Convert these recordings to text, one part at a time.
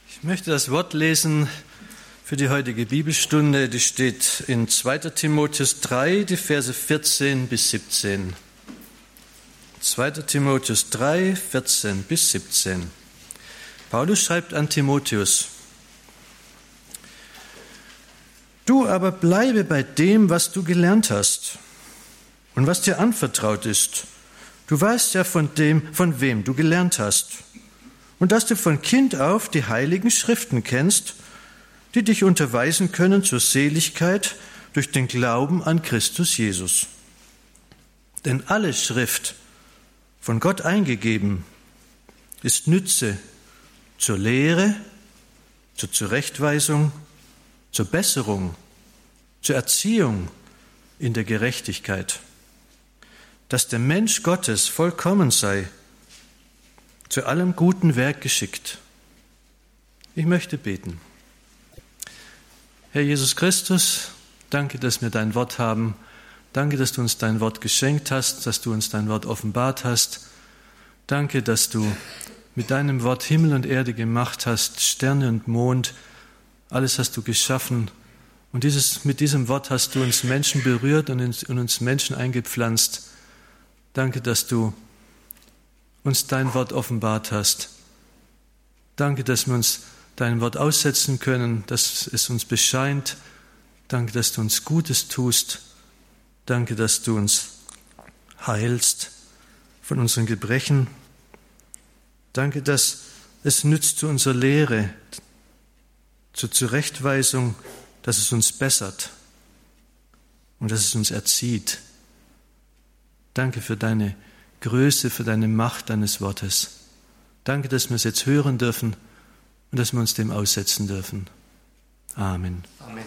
Ich möchte das Wort lesen für die heutige Bibelstunde. Die steht in 2. Timotheus 3, die Verse 14 bis 17. 2. Timotheus 3, 14 bis 17. Paulus schreibt an Timotheus: Du aber bleibe bei dem, was du gelernt hast und was dir anvertraut ist. Du weißt ja von wem du gelernt hast. Und dass du von Kind auf die heiligen Schriften kennst, die dich unterweisen können zur Seligkeit durch den Glauben an Christus Jesus. Denn alle Schrift, von Gott eingegeben, ist Nütze zur Lehre, zur Zurechtweisung, zur Besserung, zur Erziehung in der Gerechtigkeit, dass der Mensch Gottes vollkommen sei, zu allem guten Werk geschickt. Ich möchte beten. Herr Jesus Christus, danke, dass wir dein Wort haben. Danke, dass du uns dein Wort geschenkt hast, dass du uns dein Wort offenbart hast. Danke, dass du mit deinem Wort Himmel und Erde gemacht hast, Sterne und Mond. Alles hast du geschaffen. Und mit diesem Wort hast du uns Menschen berührt und uns Menschen eingepflanzt. Danke, dass du uns dein Wort offenbart hast. Danke, dass wir uns dein Wort aussetzen können, dass es uns bescheint. Danke, dass du uns Gutes tust. Danke, dass du uns heilst von unseren Gebrechen. Danke, dass es nützt zu unserer Lehre, zur Zurechtweisung, dass es uns bessert und dass es uns erzieht. Danke für deine Größe, für deine Macht deines Wortes. Danke, dass wir es jetzt hören dürfen und dass wir uns dem aussetzen dürfen. Amen. Amen.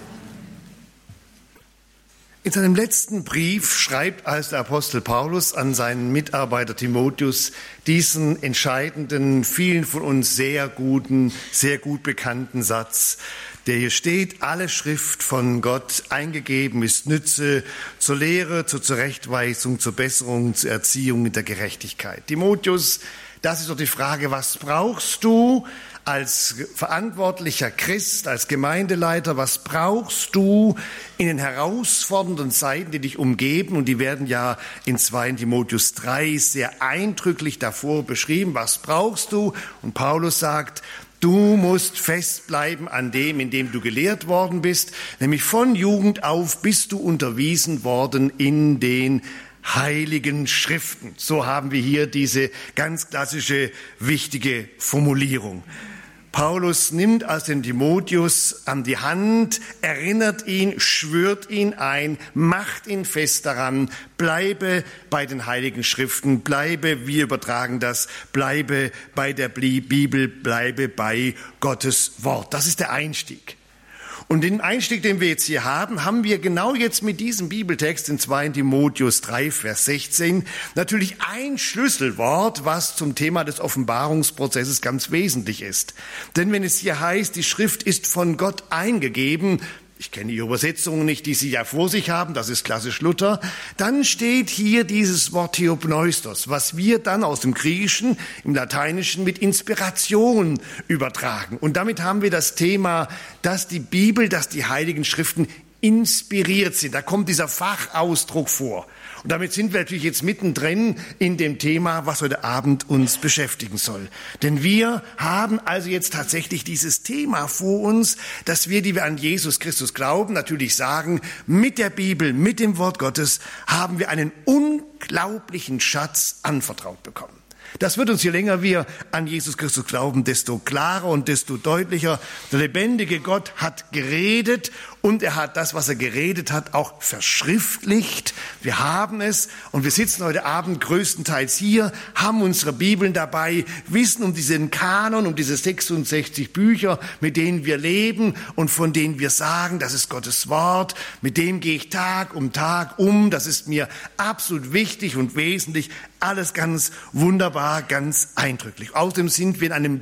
In seinem letzten Brief schreibt als der Apostel Paulus an seinen Mitarbeiter Timotheus diesen entscheidenden, vielen von uns sehr gut bekannten Satz, der hier steht: Alle Schrift von Gott eingegeben ist Nütze zur Lehre, zur Zurechtweisung, zur Besserung, zur Erziehung in der Gerechtigkeit. Timotheus, das ist doch die Frage, was brauchst du als verantwortlicher Christ, als Gemeindeleiter, was brauchst du in den herausfordernden Zeiten, die dich umgeben? Und die werden ja in 2. Timotheus 3 sehr eindrücklich davor beschrieben. Was brauchst du? Und Paulus sagt, du musst festbleiben an dem, in dem du gelehrt worden bist, nämlich von Jugend auf bist du unterwiesen worden in den Heiligen Schriften. So haben wir hier diese ganz klassische, wichtige Formulierung. Paulus nimmt also den Timotheus an die Hand, erinnert ihn, schwört ihn ein, macht ihn fest daran, bleibe bei den Heiligen Schriften, bleibe, wir übertragen das, bleibe bei der Bibel, bleibe bei Gottes Wort. Das ist der Einstieg. Und den Einstieg, den wir jetzt hier haben wir genau jetzt mit diesem Bibeltext in 2. Timotheus 3, Vers 16 natürlich ein Schlüsselwort, was zum Thema des Offenbarungsprozesses ganz wesentlich ist. Denn wenn es hier heißt, die Schrift ist von Gott eingegeben, ich kenne die Übersetzungen nicht, die Sie ja vor sich haben, das ist klassisch Luther, dann steht hier dieses Wort Theopneustos, was wir dann aus dem Griechischen, im Lateinischen mit Inspiration übertragen. Und damit haben wir das Thema, dass die Bibel, dass die Heiligen Schriften inspiriert sind. Da kommt dieser Fachausdruck vor. Und damit sind wir natürlich jetzt mittendrin in dem Thema, was heute Abend uns beschäftigen soll. Denn wir haben also jetzt tatsächlich dieses Thema vor uns, dass wir, die wir an Jesus Christus glauben, natürlich sagen, mit der Bibel, mit dem Wort Gottes haben wir einen unglaublichen Schatz anvertraut bekommen. Das wird uns, je länger wir an Jesus Christus glauben, desto klarer und desto deutlicher. Der lebendige Gott hat geredet und er hat das, was er geredet hat, auch verschriftlicht. Wir haben es und wir sitzen heute Abend größtenteils hier, haben unsere Bibeln dabei, wissen um diesen Kanon, um diese 66 Bücher, mit denen wir leben und von denen wir sagen, das ist Gottes Wort, mit dem gehe ich Tag um Tag um, das ist mir absolut wichtig und wesentlich, alles ganz wunderbar zwar ganz eindrücklich. Außerdem sind wir in einem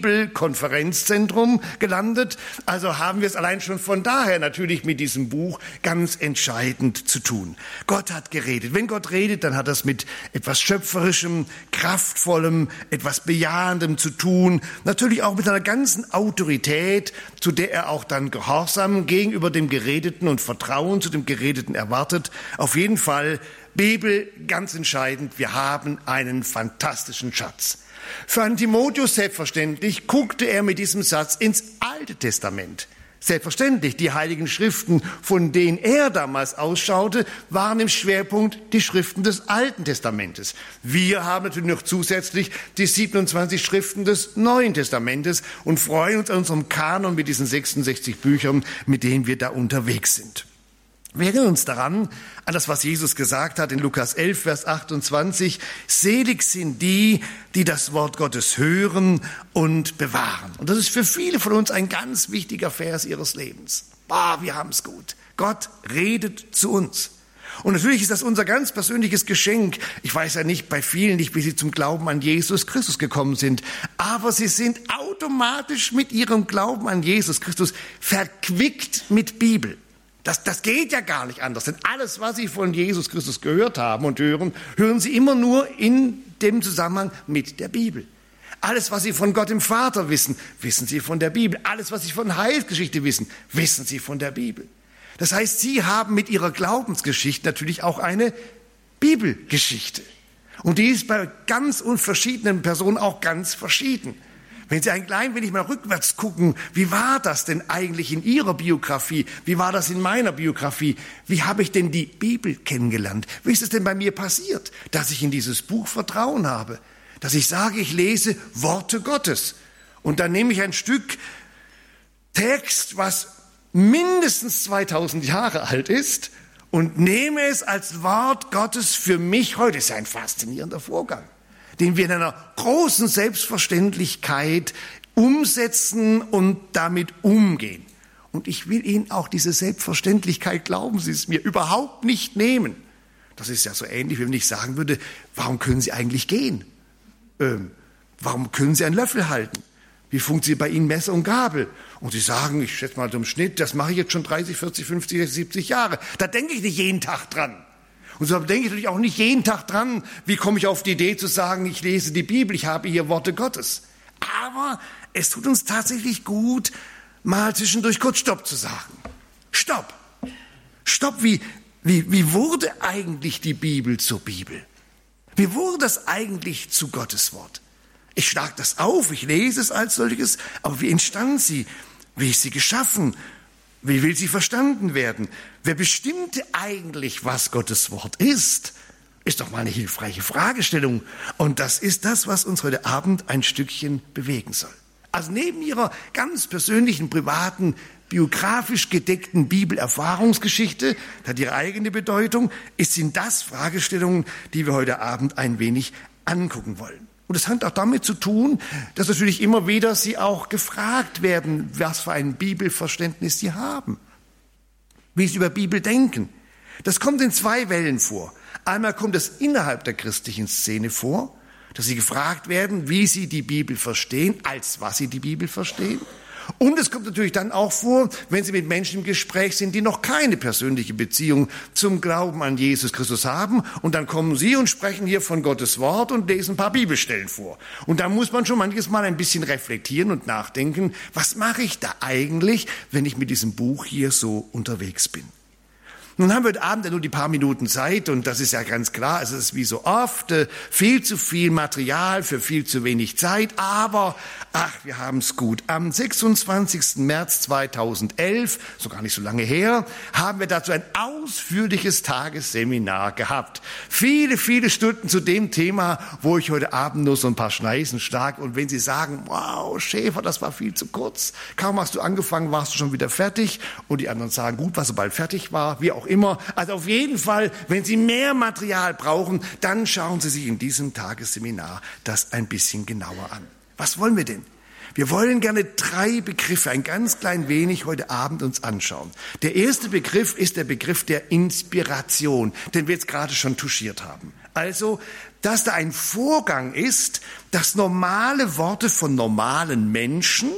Bibelkonferenzzentrum gelandet, also haben wir es allein schon von daher natürlich mit diesem Buch ganz entscheidend zu tun. Gott hat geredet. Wenn Gott redet, dann hat das mit etwas Schöpferischem, Kraftvollem, etwas Bejahendem zu tun. Natürlich auch mit einer ganzen Autorität, zu der er auch dann Gehorsam gegenüber dem Geredeten und Vertrauen zu dem Geredeten erwartet. Auf jeden Fall Bibel, ganz entscheidend, wir haben einen fantastischen Schatz. Für einen Timotheus selbstverständlich guckte er mit diesem Satz ins Alte Testament. Selbstverständlich, die Heiligen Schriften, von denen er damals ausschaute, waren im Schwerpunkt die Schriften des Alten Testamentes. Wir haben natürlich noch zusätzlich die 27 Schriften des Neuen Testamentes und freuen uns an unserem Kanon mit diesen 66 Büchern, mit denen wir da unterwegs sind. Wir erinnern uns daran, an das, was Jesus gesagt hat in Lukas 11, Vers 28. Selig sind die, die das Wort Gottes hören und bewahren. Und das ist für viele von uns ein ganz wichtiger Vers ihres Lebens. Wir haben es gut. Gott redet zu uns. Und natürlich ist das unser ganz persönliches Geschenk. Ich weiß ja nicht bei vielen nicht, wie sie zum Glauben an Jesus Christus gekommen sind. Aber sie sind automatisch mit ihrem Glauben an Jesus Christus verquickt mit Bibel. Das geht ja gar nicht anders, denn alles, was Sie von Jesus Christus gehört haben und hören, hören Sie immer nur in dem Zusammenhang mit der Bibel. Alles, was Sie von Gott dem Vater wissen, wissen Sie von der Bibel. Alles, was Sie von Heilsgeschichte wissen, wissen Sie von der Bibel. Das heißt, Sie haben mit Ihrer Glaubensgeschichte natürlich auch eine Bibelgeschichte. Und die ist bei ganz verschiedenen Personen auch ganz verschieden. Wenn Sie ein klein wenig mal rückwärts gucken, wie war das denn eigentlich in Ihrer Biografie? Wie war das in meiner Biografie? Wie habe ich denn die Bibel kennengelernt? Wie ist es denn bei mir passiert, dass ich in dieses Buch Vertrauen habe? Dass ich sage, ich lese Worte Gottes. Und dann nehme ich ein Stück Text, was mindestens 2000 Jahre alt ist, und nehme es als Wort Gottes für mich heute. Das ist ein faszinierender Vorgang, den wir in einer großen Selbstverständlichkeit umsetzen und damit umgehen. Und ich will Ihnen auch diese Selbstverständlichkeit, glauben Sie es mir, überhaupt nicht nehmen. Das ist ja so ähnlich, wenn ich sagen würde, warum können Sie eigentlich gehen? Warum können Sie einen Löffel halten? Wie funktioniert bei Ihnen Messer und Gabel? Und Sie sagen, ich schätze mal im Schnitt, das mache ich jetzt schon 30, 40, 50, 70 Jahre. Da denke ich nicht jeden Tag dran. Und so denke ich natürlich auch nicht jeden Tag dran, wie komme ich auf die Idee zu sagen, ich lese die Bibel, ich habe hier Worte Gottes. Aber es tut uns tatsächlich gut, mal zwischendurch kurz Stopp zu sagen. Stopp. Stopp, wie wurde eigentlich die Bibel zur Bibel? Wie wurde das eigentlich zu Gottes Wort? Ich schlage das auf, ich lese es als solches, aber wie entstand sie? Wie ist sie geschaffen? Wie will sie verstanden werden? Wer bestimmte eigentlich, was Gottes Wort ist? Ist doch mal eine hilfreiche Fragestellung. Und das ist das, was uns heute Abend ein Stückchen bewegen soll. Also neben Ihrer ganz persönlichen, privaten, biografisch gedeckten Bibelerfahrungsgeschichte, das hat ihre eigene Bedeutung, sind das Fragestellungen, die wir heute Abend ein wenig angucken wollen. Und es hat auch damit zu tun, dass natürlich immer wieder Sie auch gefragt werden, was für ein Bibelverständnis Sie haben, wie Sie über Bibel denken. Das kommt in zwei Wellen vor. Einmal kommt es innerhalb der christlichen Szene vor, dass Sie gefragt werden, wie Sie die Bibel verstehen, als was Sie die Bibel verstehen. Und es kommt natürlich dann auch vor, wenn Sie mit Menschen im Gespräch sind, die noch keine persönliche Beziehung zum Glauben an Jesus Christus haben. Und dann kommen Sie und sprechen hier von Gottes Wort und lesen ein paar Bibelstellen vor. Und da muss man schon manches Mal ein bisschen reflektieren und nachdenken, was mache ich da eigentlich, wenn ich mit diesem Buch hier so unterwegs bin? Nun haben wir heute Abend ja nur die paar Minuten Zeit und das ist ja ganz klar, es ist wie so oft viel zu viel Material für viel zu wenig Zeit, aber wir haben es gut. Am 26. März 2011, so gar nicht so lange her, haben wir dazu ein ausführliches Tagesseminar gehabt. Viele, viele Stunden zu dem Thema, wo ich heute Abend nur so ein paar Schneisen schlag. Und wenn Sie sagen, wow, Schäfer, das war viel zu kurz, kaum hast du angefangen, warst du schon wieder fertig. Und die anderen sagen, gut, was so bald fertig war, wie auch immer. Also auf jeden Fall, wenn Sie mehr Material brauchen, dann schauen Sie sich in diesem Tagesseminar das ein bisschen genauer an. Was wollen wir denn? Wir wollen gerne 3 Begriffe ein ganz klein wenig heute Abend uns anschauen. Der erste Begriff ist der Begriff der Inspiration, den wir jetzt gerade schon touchiert haben. Also, dass da ein Vorgang ist, dass normale Worte von normalen Menschen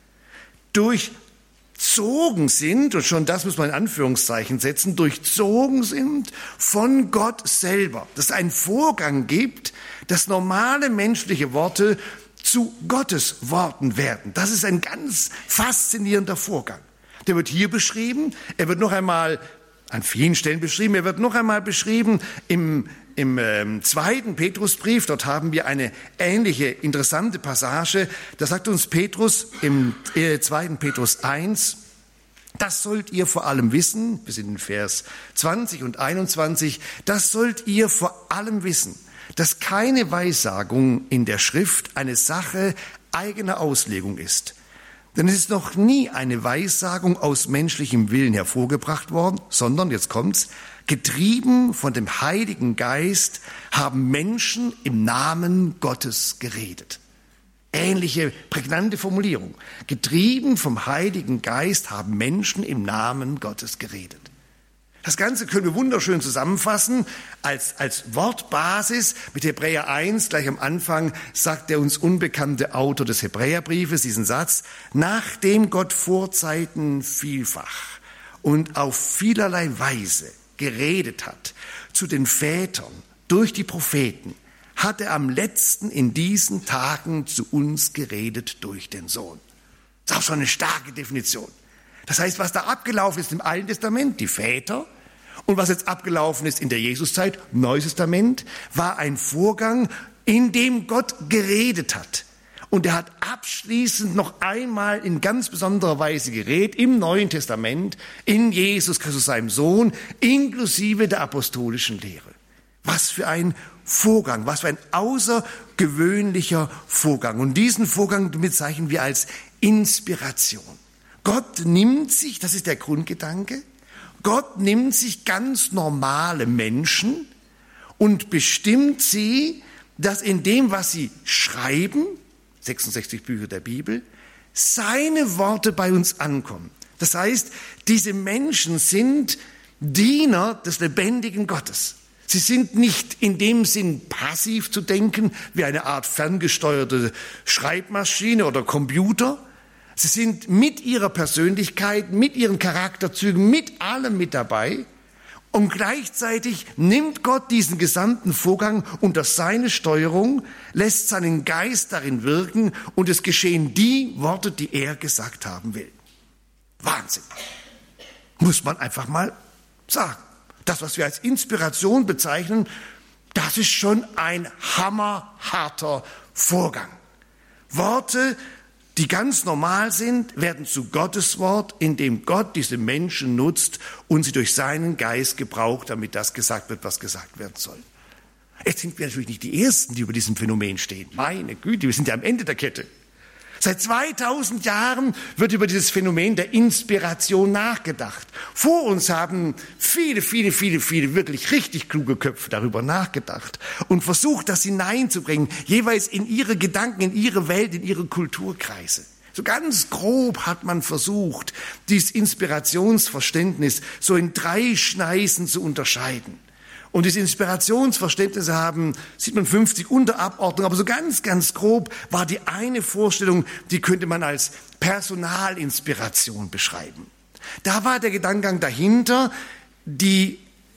durchzogen sind, und schon das muss man in Anführungszeichen setzen, durchzogen sind von Gott selber. Dass es einen Vorgang gibt, dass normale menschliche Worte zu Gottes Worten werden. Das ist ein ganz faszinierender Vorgang. Der wird hier beschrieben, er wird noch einmal an vielen Stellen beschrieben, er wird noch einmal beschrieben im 2. Petrusbrief. Dort haben wir eine ähnliche interessante Passage. Da sagt uns Petrus im 2. Petrus 1, das sollt ihr vor allem wissen, wir sind in Vers 20 und 21, das sollt ihr vor allem wissen, dass keine Weissagung in der Schrift eine Sache eigener Auslegung ist. Denn es ist noch nie eine Weissagung aus menschlichem Willen hervorgebracht worden, sondern, jetzt kommt's, getrieben von dem Heiligen Geist haben Menschen im Namen Gottes geredet. Ähnliche prägnante Formulierung. Getrieben vom Heiligen Geist haben Menschen im Namen Gottes geredet. Das Ganze können wir wunderschön zusammenfassen als Wortbasis mit Hebräer 1. Gleich am Anfang sagt der uns unbekannte Autor des Hebräerbriefes diesen Satz: Nachdem Gott Vorzeiten vielfach und auf vielerlei Weise geredet hat zu den Vätern durch die Propheten, hat er am letzten in diesen Tagen zu uns geredet durch den Sohn. Das ist auch schon eine starke Definition. Das heißt, was da abgelaufen ist im Alten Testament, die Väter, und was jetzt abgelaufen ist in der Jesuszeit, Neues Testament, war ein Vorgang, in dem Gott geredet hat. Und er hat abschließend noch einmal in ganz besonderer Weise geredet im Neuen Testament, in Jesus Christus, seinem Sohn, inklusive der apostolischen Lehre. Was für ein Vorgang, was für ein außergewöhnlicher Vorgang. Und diesen Vorgang bezeichnen wir als Inspiration. Gott nimmt sich, das ist der Grundgedanke, Gott nimmt sich ganz normale Menschen und bestimmt sie, dass in dem, was sie schreiben, 66 Bücher der Bibel, seine Worte bei uns ankommen. Das heißt, diese Menschen sind Diener des lebendigen Gottes. Sie sind nicht in dem Sinn passiv zu denken, wie eine Art ferngesteuerte Schreibmaschine oder Computer. Sie sind mit ihrer Persönlichkeit, mit ihren Charakterzügen, mit allem mit dabei. Und gleichzeitig nimmt Gott diesen gesamten Vorgang unter seine Steuerung, lässt seinen Geist darin wirken und es geschehen die Worte, die er gesagt haben will. Wahnsinn. Muss man einfach mal sagen. Das, was wir als Inspiration bezeichnen, das ist schon ein hammerharter Vorgang. Worte, die ganz normal sind, werden zu Gottes Wort, indem Gott diese Menschen nutzt und sie durch seinen Geist gebraucht, damit das gesagt wird, was gesagt werden soll. Jetzt sind wir natürlich nicht die Ersten, die über diesem Phänomen stehen. Meine Güte, wir sind ja am Ende der Kette. Seit 2000 Jahren wird über dieses Phänomen der Inspiration nachgedacht. Vor uns haben viele wirklich richtig kluge Köpfe darüber nachgedacht und versucht, das hineinzubringen, jeweils in ihre Gedanken, in ihre Welt, in ihre Kulturkreise. So ganz grob hat man versucht, dieses Inspirationsverständnis so in 3 Schneisen zu unterscheiden. Und diese Inspirationsverständnisse haben 57 Unterabordnungen, aber so ganz grob war die eine Vorstellung, die könnte man als Personalinspiration beschreiben. Da war der Gedankengang dahinter, die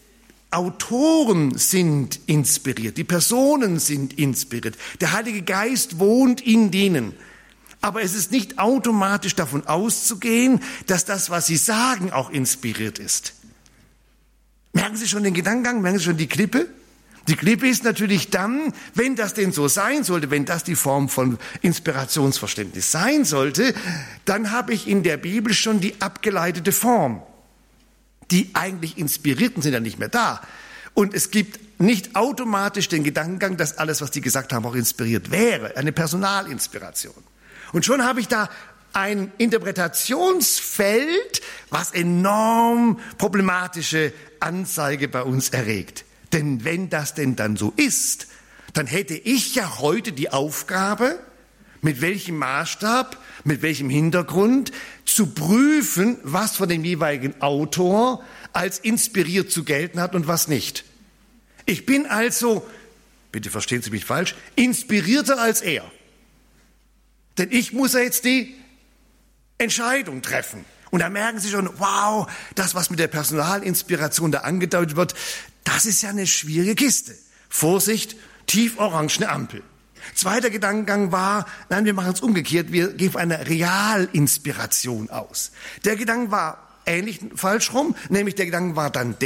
Autoren sind inspiriert, die Personen sind inspiriert, der Heilige Geist wohnt in denen. Aber es ist nicht automatisch davon auszugehen, dass das, was sie sagen, auch inspiriert ist. Merken Sie schon den Gedankengang, merken Sie schon die Klippe? Die Klippe ist natürlich dann, wenn das denn so sein sollte, wenn das die Form von Inspirationsverständnis sein sollte, dann habe ich in der Bibel schon die abgeleitete Form. Die eigentlich Inspirierten sind ja nicht mehr da. Und es gibt nicht automatisch den Gedankengang, dass alles, was die gesagt haben, auch inspiriert wäre. Eine Personalinspiration. Und schon habe ich da ein Interpretationsfeld, was enorm problematische Anzeige bei uns erregt. Denn wenn das denn dann so ist, dann hätte ich ja heute die Aufgabe, Mit welchem Maßstab, mit welchem Hintergrund, zu prüfen, was von dem jeweiligen Autor als inspiriert zu gelten hat und was nicht. Ich bin also, bitte verstehen Sie mich falsch, inspirierter als er. Denn ich muss ja jetzt die Entscheidung treffen. Und da merken Sie schon, wow, das, was mit der Personalinspiration da angedeutet wird, das ist ja eine schwierige Kiste. Vorsicht, tief-orangene Ampel. Zweiter Gedankengang war, nein, wir machen es umgekehrt, wir gehen von einer Realinspiration aus. Der Gedanke war ähnlich falsch rum, nämlich der Gedanke war dann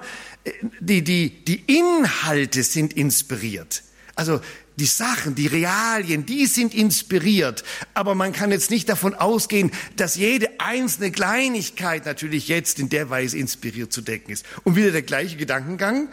die Inhalte sind inspiriert. Also die Sachen, die Realien, die sind inspiriert. Aber man kann jetzt nicht davon ausgehen, dass jede einzelne Kleinigkeit natürlich jetzt in der Weise inspiriert zu decken ist. Und wieder der gleiche Gedankengang.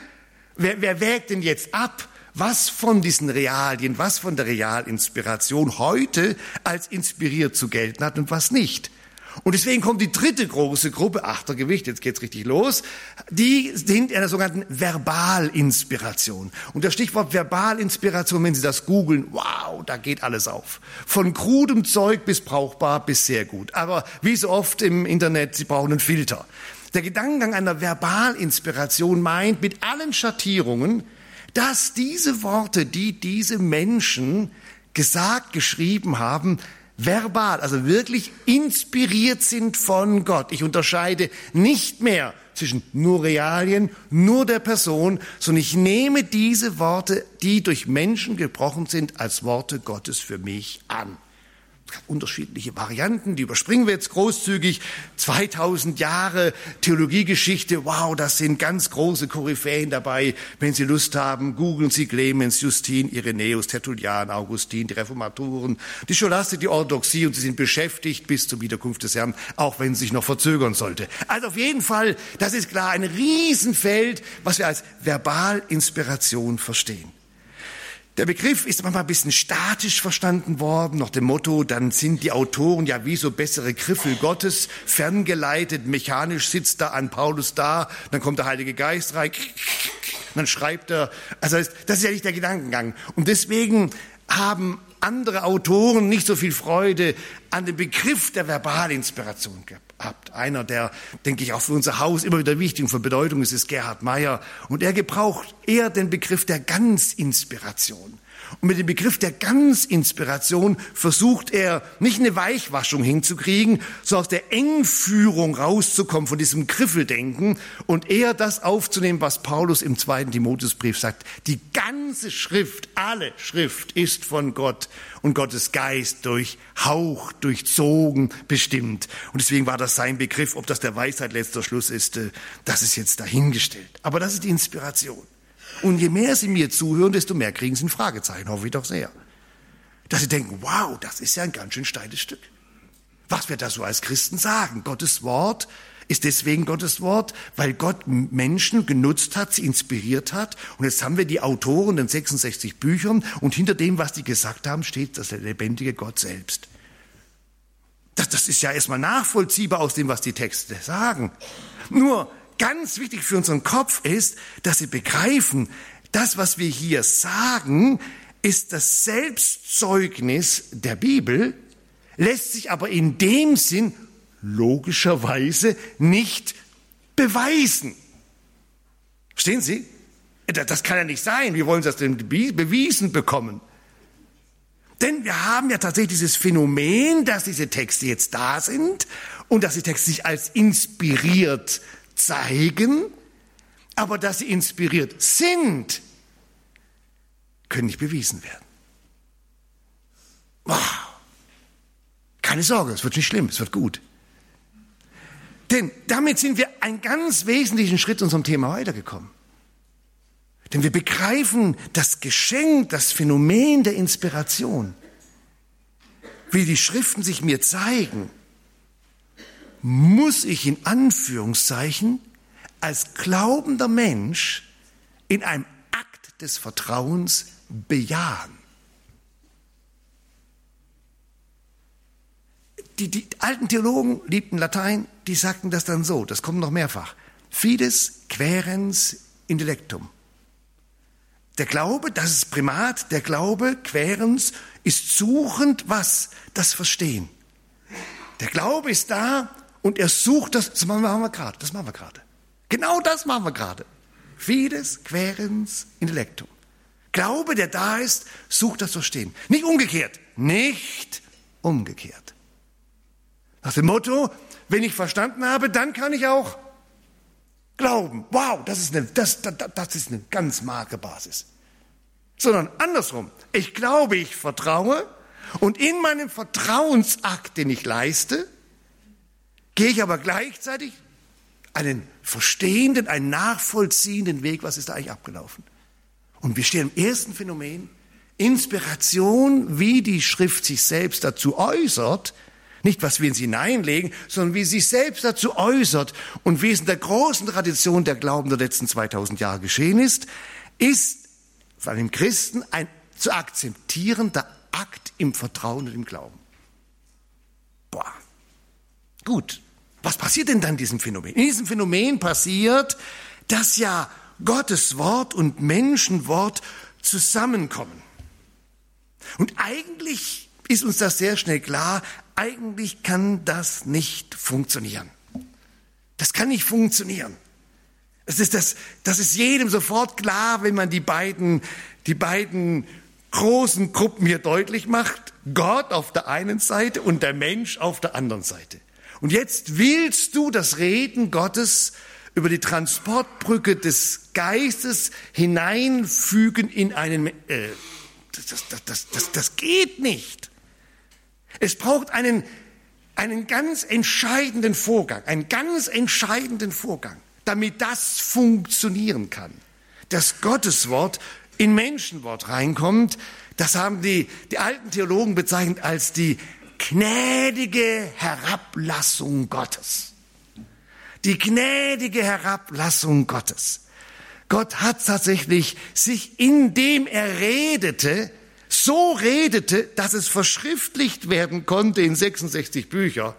Wer wägt denn jetzt ab, was von diesen Realien, was von der Realinspiration heute als inspiriert zu gelten hat und was nicht? Und deswegen kommt die dritte große Gruppe, Achtergewicht, jetzt geht's richtig los, die sind in der sogenannten Verbalinspiration. Und das Stichwort Verbalinspiration, wenn Sie das googeln, wow, da geht alles auf. Von krudem Zeug bis brauchbar bis sehr gut. Aber wie so oft im Internet, Sie brauchen einen Filter. Der Gedankengang einer Verbalinspiration meint mit allen Schattierungen, dass diese Worte, die diese Menschen gesagt, geschrieben haben, verbal, also wirklich inspiriert sind von Gott. Ich unterscheide nicht mehr zwischen nur Realien, nur der Person, sondern ich nehme diese Worte, die durch Menschen gebrochen sind, als Worte Gottes für mich an. Es gab unterschiedliche Varianten, die überspringen wir jetzt großzügig. 2000 Jahre Theologiegeschichte, wow, das sind ganz große Koryphäen dabei. Wenn Sie Lust haben, googeln Sie Clemens, Justin, Irenäus, Tertullian, Augustin, die Reformatoren, die Scholastik, die Orthodoxie, und sie sind beschäftigt bis zur Wiederkunft des Herrn, auch wenn es sich noch verzögern sollte. Also auf jeden Fall, das ist klar, ein Riesenfeld, was wir als Verbalinspiration verstehen. Der Begriff ist manchmal ein bisschen statisch verstanden worden, nach dem Motto, dann sind die Autoren ja wie so bessere Griffel Gottes, ferngeleitet, mechanisch sitzt da an Paulus da, dann kommt der Heilige Geist rein, dann schreibt er. Also das ist ja nicht der Gedankengang. Und deswegen haben andere Autoren nicht so viel Freude an dem Begriff der Verbalinspiration gehabt. Einer, der, denke ich, auch für unser Haus immer wieder wichtig und von Bedeutung ist, ist Gerhard Meyer. Und er gebraucht eher den Begriff der Ganzinspiration. Und mit dem Begriff der Ganzinspiration versucht er, nicht eine Weichwaschung hinzukriegen, sondern aus der Engführung rauszukommen von diesem Griffeldenken und eher das aufzunehmen, was Paulus im 2. Timotheusbrief sagt. Die ganze Schrift, alle Schrift ist von Gott und Gottes Geist durchhaucht, durchzogen, bestimmt. Und deswegen war das sein Begriff. Ob das der Weisheit letzter Schluss ist, das ist jetzt dahingestellt. Aber das ist die Inspiration. Und je mehr Sie mir zuhören, desto mehr kriegen Sie ein Fragezeichen, hoffe ich doch sehr. Dass Sie denken, wow, das ist ja ein ganz schön steiles Stück. Was wir da so als Christen sagen, Gottes Wort ist deswegen Gottes Wort, weil Gott Menschen genutzt hat, sie inspiriert hat. Und jetzt haben wir die Autoren in 66 Büchern und hinter dem, was die gesagt haben, steht das lebendige Gott selbst. Das ist ja erstmal nachvollziehbar aus dem, was die Texte sagen. Nur ganz wichtig für unseren Kopf ist, dass Sie begreifen, das, was wir hier sagen, ist das Selbstzeugnis der Bibel, lässt sich aber in dem Sinn logischerweise nicht beweisen. Verstehen Sie? Das kann ja nicht sein. Wie wollen Sie das denn bewiesen bekommen? Denn wir haben ja tatsächlich dieses Phänomen, dass diese Texte jetzt da sind und dass die Texte sich als inspiriert zeigen, aber dass sie inspiriert sind, können nicht bewiesen werden. Wow. Keine Sorge, es wird nicht schlimm, es wird gut. Denn damit sind wir einen ganz wesentlichen Schritt in unserem Thema weitergekommen. Denn wir begreifen das Geschenk, das Phänomen der Inspiration. Wie die Schriften sich mir zeigen, muss ich in Anführungszeichen als glaubender Mensch in einem Akt des Vertrauens bejahen. Die alten Theologen liebten Latein, die sagten das dann so, das kommt noch mehrfach. Fides quaerens intellectum. Der Glaube, das ist Primat, der Glaube, Quärens, ist suchend was? Das Verstehen. Der Glaube ist da und er sucht das machen wir gerade. Genau das machen wir gerade. Fides, Quärens, Intellectum. Glaube, der da ist, sucht das Verstehen. Nicht umgekehrt. Nicht umgekehrt. Nach dem Motto, wenn ich verstanden habe, dann kann ich auch glauben. Wow, das ist eine ganz magere Basis. Sondern andersrum. Ich glaube, ich vertraue und in meinem Vertrauensakt, den ich leiste, gehe ich aber gleichzeitig einen verstehenden, einen nachvollziehenden Weg. Was ist da eigentlich abgelaufen? Und wir stehen im ersten Phänomen, Inspiration, wie die Schrift sich selbst dazu äußert, nicht, was wir in sie hineinlegen, sondern wie sie sich selbst dazu äußert und wie es in der großen Tradition der Glauben der letzten 2000 Jahre geschehen ist für einen Christen ein zu akzeptierender Akt im Vertrauen und im Glauben. Gut, was passiert denn dann in diesem Phänomen? In diesem Phänomen passiert, dass ja Gottes Wort und Menschenwort zusammenkommen. Und eigentlich ist uns das sehr schnell klar, eigentlich kann das nicht funktionieren. Das kann nicht funktionieren. Das ist jedem sofort klar, wenn man die beiden großen Gruppen hier deutlich macht. Gott auf der einen Seite und der Mensch auf der anderen Seite. Und jetzt willst du das Reden Gottes über die Transportbrücke des Geistes hineinfügen in einen... Das geht nicht. Es braucht einen ganz entscheidenden Vorgang, damit das funktionieren kann. Dass Gottes Wort in Menschenwort reinkommt, das haben die alten Theologen bezeichnet als die gnädige Herablassung Gottes. Die gnädige Herablassung Gottes. Gott hat tatsächlich sich, indem er redete, so redete, dass es verschriftlicht werden konnte in 66 Bücher,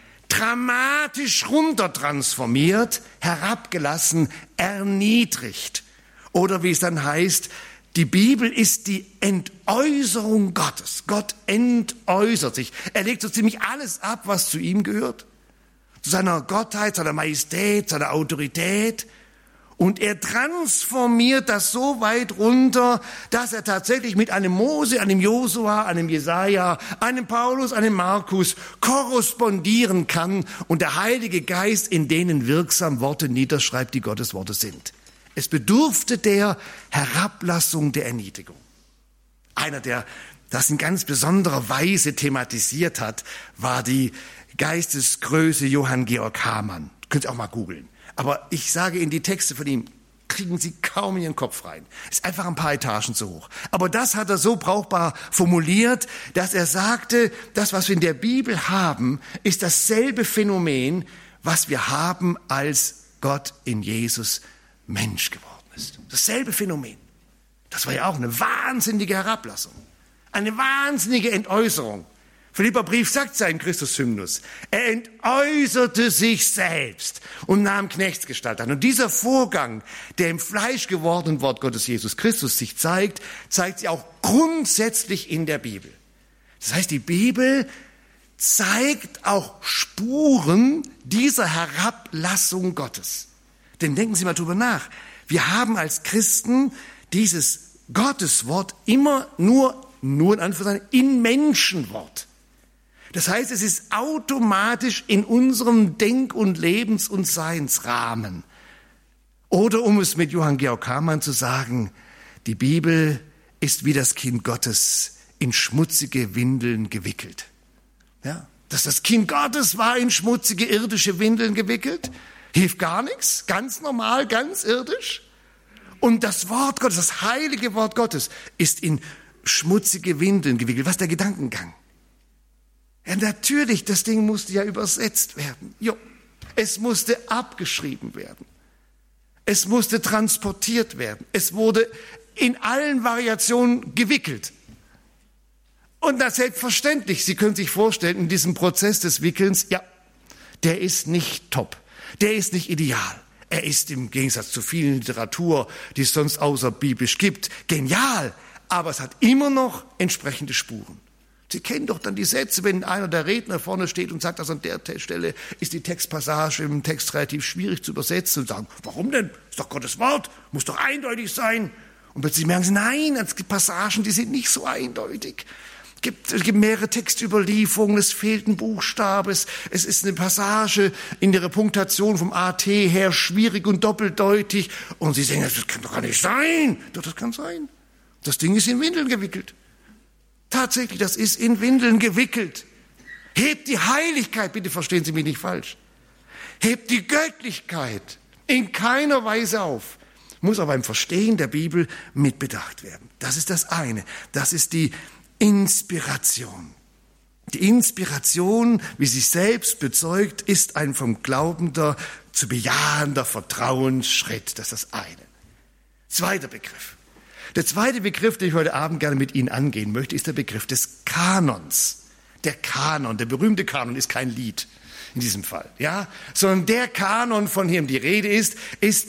dramatisch runtertransformiert, herabgelassen, erniedrigt. Oder wie es dann heißt, die Bibel ist die Entäußerung Gottes. Gott entäußert sich. Er legt so ziemlich alles ab, was zu ihm gehört. Zu seiner Gottheit, seiner Majestät, seiner Autorität. Und er transformiert das so weit runter, dass er tatsächlich mit einem Mose, einem Josua, einem Jesaja, einem Paulus, einem Markus korrespondieren kann und der Heilige Geist in denen wirksam Worte niederschreibt, die Gottes Worte sind. Es bedurfte der Herablassung der Erniedrigung. Einer, der das in ganz besonderer Weise thematisiert hat, war die Geistesgröße Johann Georg Hamann. Könnt ihr auch mal googeln. Aber ich sage Ihnen, die Texte von ihm kriegen Sie kaum in Ihren Kopf rein. Ist einfach ein paar Etagen zu hoch. Aber das hat er so brauchbar formuliert, dass er sagte, das, was wir in der Bibel haben, ist dasselbe Phänomen, was wir haben, als Gott in Jesus Mensch geworden ist. Dasselbe Phänomen. Das war ja auch eine wahnsinnige Herablassung. Eine wahnsinnige Entäußerung. Philipperbrief sagt sein Christus-Hymnus. Er entäußerte sich selbst und nahm Knechtsgestalt an. Und dieser Vorgang, der im Fleisch gewordenen Wort Gottes Jesus Christus sich zeigt sich auch grundsätzlich in der Bibel. Das heißt, die Bibel zeigt auch Spuren dieser Herablassung Gottes. Denn denken Sie mal drüber nach. Wir haben als Christen dieses Gotteswort immer nur in Anführungszeichen, in Menschenwort. Das heißt, es ist automatisch in unserem Denk- und Lebens- und Seinsrahmen. Oder um es mit Johann Georg Hamann zu sagen, die Bibel ist wie das Kind Gottes in schmutzige Windeln gewickelt. Ja? Dass das Kind Gottes war in schmutzige irdische Windeln gewickelt, hilft gar nichts, ganz normal, ganz irdisch. Und das Wort Gottes, das heilige Wort Gottes, ist in schmutzige Windeln gewickelt. Was ist der Gedankengang? Ja, natürlich, das Ding musste ja übersetzt werden. Es musste abgeschrieben werden. Es musste transportiert werden. Es wurde in allen Variationen gewickelt. Und das selbstverständlich, Sie können sich vorstellen, in diesem Prozess des Wickelns, der ist nicht top. Der ist nicht ideal. Er ist im Gegensatz zu vielen Literatur, die es sonst außerbiblisch gibt, genial. Aber es hat immer noch entsprechende Spuren. Sie kennen doch dann die Sätze, wenn einer der Redner vorne steht und sagt, dass an der Stelle ist die Textpassage im Text relativ schwierig zu übersetzen und sagen, warum denn? Ist doch Gottes Wort, muss doch eindeutig sein. Und plötzlich merken sie, nein, es gibt Passagen, die sind nicht so eindeutig. Es gibt mehrere Textüberlieferungen, es fehlt ein Buchstabe, es ist eine Passage in ihrer Punktation vom AT her schwierig und doppeldeutig. Und sie sagen, das kann doch gar nicht sein. Doch, das kann sein. Das Ding ist in Windeln gewickelt. Tatsächlich, das ist in Windeln gewickelt. Hebt die Heiligkeit, bitte verstehen Sie mich nicht falsch, hebt die Göttlichkeit in keiner Weise auf. Muss aber im Verstehen der Bibel mitbedacht werden. Das ist das eine. Das ist die Inspiration. Die Inspiration, wie sie selbst bezeugt, ist ein vom Glaubender zu bejahender Vertrauensschritt. Das ist das eine. Zweiter Begriff. Der zweite Begriff, den ich heute Abend gerne mit Ihnen angehen möchte, ist der Begriff des Kanons. Der Kanon, der berühmte Kanon ist kein Lied in diesem Fall, ja, sondern der Kanon, von dem die Rede ist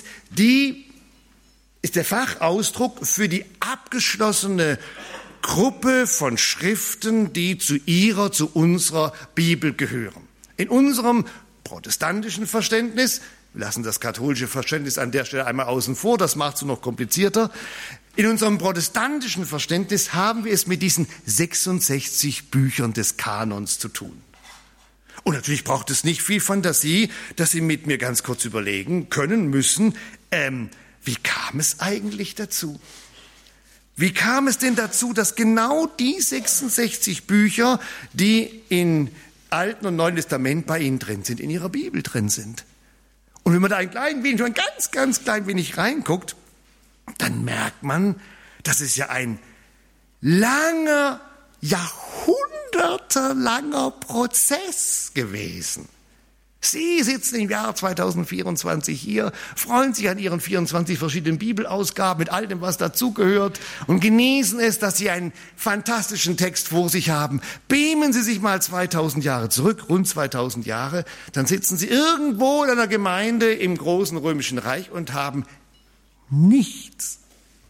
der Fachausdruck für die abgeschlossene Gruppe von Schriften, die zu unserer Bibel gehören. In unserem protestantischen Verständnis, wir lassen das katholische Verständnis an der Stelle einmal außen vor, das macht es noch komplizierter. In unserem protestantischen Verständnis haben wir es mit diesen 66 Büchern des Kanons zu tun. Und natürlich braucht es nicht viel Fantasie, dass Sie mit mir ganz kurz überlegen können müssen, wie kam es eigentlich dazu? Wie kam es denn dazu, dass genau die 66 Bücher, die im Alten und Neuen Testament bei Ihnen drin sind, in Ihrer Bibel drin sind? Und wenn man da ein ganz klein wenig reinguckt, dann merkt man, das ist ja ein langer, jahrhundertelanger Prozess gewesen. Sie sitzen im Jahr 2024 hier, freuen sich an Ihren 24 verschiedenen Bibelausgaben mit all dem, was dazugehört und genießen es, dass Sie einen fantastischen Text vor sich haben. Beamen Sie sich mal 2000 Jahre zurück, rund 2000 Jahre, dann sitzen Sie irgendwo in einer Gemeinde im großen Römischen Reich und haben nichts.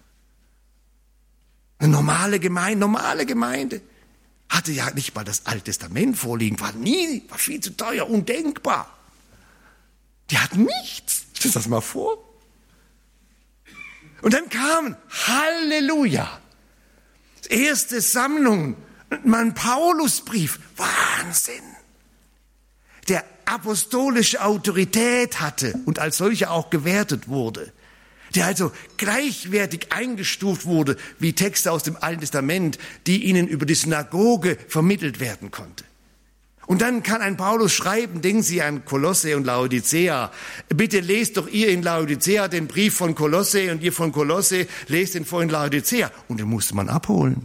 Eine normale Gemeinde hatte ja nicht mal das Alte Testament vorliegen, war viel zu teuer, undenkbar. Die hatten nichts. Stell dir das mal vor. Und dann kamen, Halleluja, das erste Sammlung, mal ein Paulusbrief, Wahnsinn, der apostolische Autorität hatte und als solcher auch gewertet wurde, der also gleichwertig eingestuft wurde wie Texte aus dem Alten Testament, die ihnen über die Synagoge vermittelt werden konnte. Und dann kann ein Paulus schreiben, denken Sie an Kolosse und Laodicea. Bitte lest doch ihr in Laodicea den Brief von Kolosse und ihr von Kolosse lest den vor in Laodicea. Und den musste man abholen.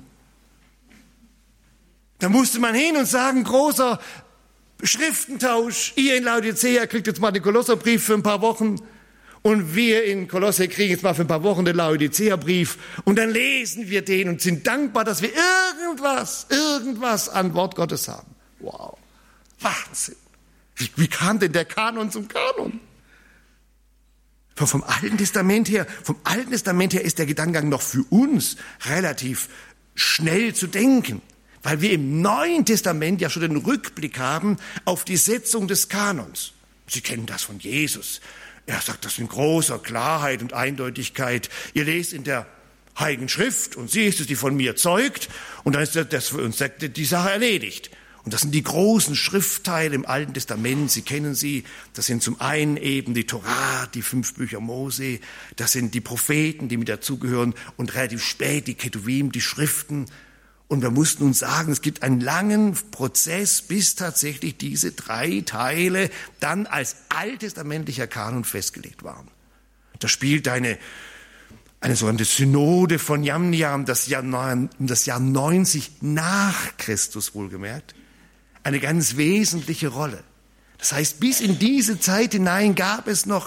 Da musste man hin und sagen, großer Schriftentausch, ihr in Laodicea kriegt jetzt mal den Kolosserbrief für ein paar Wochen. Und wir in Kolosse kriegen jetzt mal für ein paar Wochen den Laodicea-Brief. Und dann lesen wir den und sind dankbar, dass wir irgendwas an Wort Gottes haben. Wow, Wahnsinn. Wie kam denn der Kanon zum Kanon? Vom Alten Testament her ist der Gedankengang noch für uns relativ schnell zu denken. Weil wir im Neuen Testament ja schon den Rückblick haben auf die Setzung des Kanons. Sie kennen das von Jesus. Er sagt das in großer Klarheit und Eindeutigkeit. Ihr lest in der Heiligen Schrift und sie ist es, die von mir zeugt. Und dann ist das für uns die Sache erledigt. Und das sind die großen Schriftteile im Alten Testament. Sie kennen sie. Das sind zum einen eben die Torah, die 5 Bücher Mose. Das sind die Propheten, die mit dazugehören. Und relativ spät die Ketuvim, die Schriften. Und wir mussten uns sagen, es gibt einen langen Prozess, bis tatsächlich diese 3 Teile dann als alttestamentlicher Kanon festgelegt waren. Da spielt eine sogenannte Synode von Jamniam, das Jahr 90 nach Christus wohlgemerkt, eine ganz wesentliche Rolle. Das heißt, bis in diese Zeit hinein gab es noch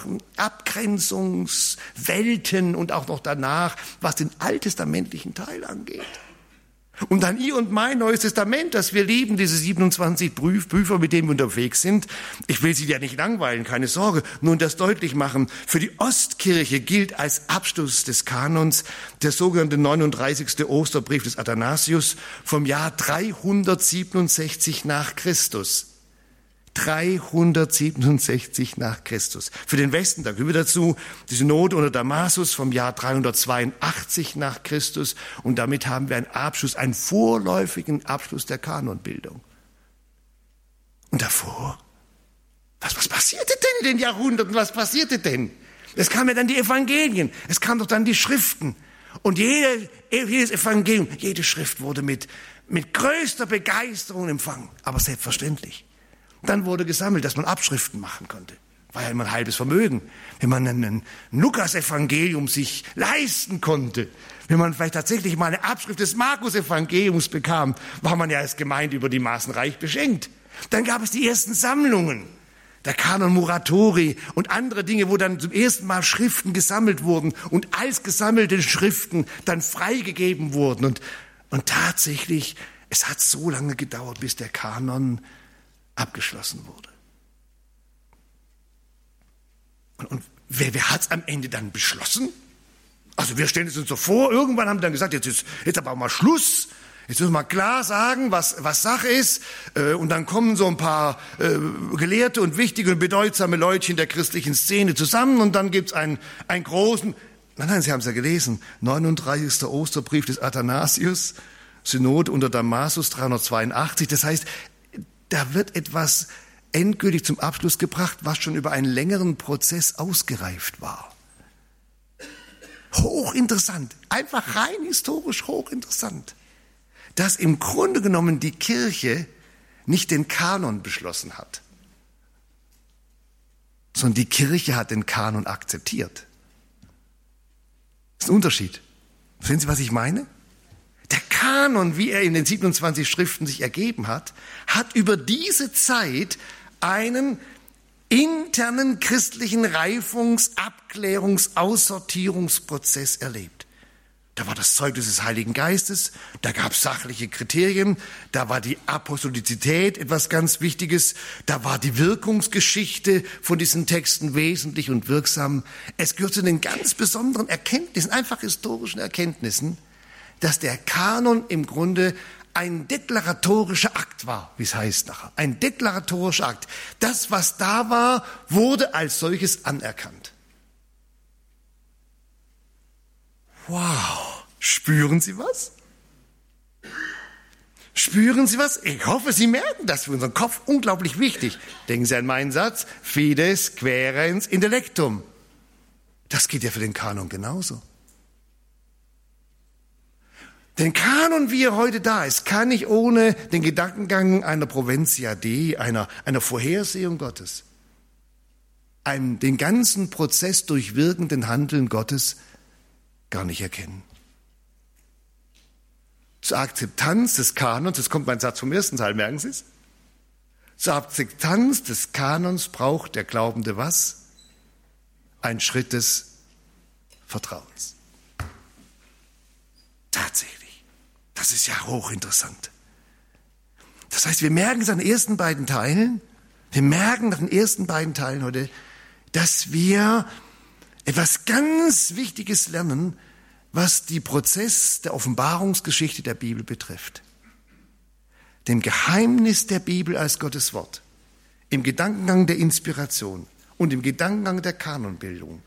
Abgrenzungswelten und auch noch danach, was den alttestamentlichen Teil angeht. Und dann ihr und mein Neues Testament, das wir lieben, diese 27 Bücher, mit denen wir unterwegs sind. Ich will Sie ja nicht langweilen, keine Sorge, nur das deutlich machen. Für die Ostkirche gilt als Abschluss des Kanons der sogenannte 39. Osterbrief des Athanasius vom Jahr 367 nach Christus. 367 nach Christus. Für den Westen, da gehören wir dazu, die Synode unter Damasus vom Jahr 382 nach Christus. Und damit haben wir einen Abschluss, einen vorläufigen Abschluss der Kanonbildung. Und davor, was passierte denn in den Jahrhunderten? Was passierte denn? Es kamen ja dann die Evangelien, es kamen doch dann die Schriften. Und jedes Evangelium, jede Schrift wurde mit größter Begeisterung empfangen. Aber selbstverständlich. Dann wurde gesammelt, dass man Abschriften machen konnte. War ja immer ein halbes Vermögen. Wenn man ein Lukas-Evangelium sich leisten konnte, wenn man vielleicht tatsächlich mal eine Abschrift des Markus-Evangeliums bekam, war man ja als Gemeinde über die Maßen reich beschenkt. Dann gab es die ersten Sammlungen, der Kanon Muratori und andere Dinge, wo dann zum ersten Mal Schriften gesammelt wurden und als gesammelte Schriften dann freigegeben wurden. Und tatsächlich, es hat so lange gedauert, bis der Kanon abgeschlossen wurde. Und wer hat es am Ende dann beschlossen? Also wir stellen es uns so vor, irgendwann haben dann gesagt, jetzt aber auch mal Schluss, jetzt müssen wir mal klar sagen, was Sache ist. Und dann kommen so ein paar gelehrte und wichtige und bedeutsame Leutchen der christlichen Szene zusammen und dann gibt es einen großen, nein, Sie haben es ja gelesen, 39. Osterbrief des Athanasius, Synode unter Damasus 382, das heißt, da wird etwas endgültig zum Abschluss gebracht, was schon über einen längeren Prozess ausgereift war. Hochinteressant, einfach rein historisch hochinteressant, dass im Grunde genommen die Kirche nicht den Kanon beschlossen hat, sondern die Kirche hat den Kanon akzeptiert. Das ist ein Unterschied. Verstehen Sie, was ich meine? Der Kanon, wie er in den 27 Schriften sich ergeben hat, hat über diese Zeit einen internen christlichen Reifungs-, Abklärungs-, Aussortierungsprozess erlebt. Da war das Zeugnis des Heiligen Geistes, da gab es sachliche Kriterien, da war die Apostolizität etwas ganz Wichtiges, da war die Wirkungsgeschichte von diesen Texten wesentlich und wirksam. Es gehört zu den ganz besonderen Erkenntnissen, einfach historischen Erkenntnissen, dass der Kanon im Grunde ein deklaratorischer Akt war, wie es heißt nachher. Ein deklaratorischer Akt. Das, was da war, wurde als solches anerkannt. Wow, spüren Sie was? Spüren Sie was? Ich hoffe, Sie merken das für unseren Kopf unglaublich wichtig. Denken Sie an meinen Satz, fides quaerens intellectum. Das geht ja für den Kanon genauso. Den Kanon, wie er heute da ist, kann ich ohne den Gedankengang einer Proventia Dei, einer Vorhersehung Gottes, einem den ganzen Prozess durchwirkenden Handeln Gottes gar nicht erkennen. Zur Akzeptanz des Kanons, das kommt mein Satz vom ersten Teil, merken Sie es? Zur Akzeptanz des Kanons braucht der Glaubende was? Ein Schritt des Vertrauens. Tatsächlich. Das ist ja hochinteressant. Das heißt, wir merken es an den ersten beiden Teilen, heute, dass wir etwas ganz Wichtiges lernen, was den Prozess der Offenbarungsgeschichte der Bibel betrifft. Dem Geheimnis der Bibel als Gottes Wort, im Gedankengang der Inspiration und im Gedankengang der Kanonbildung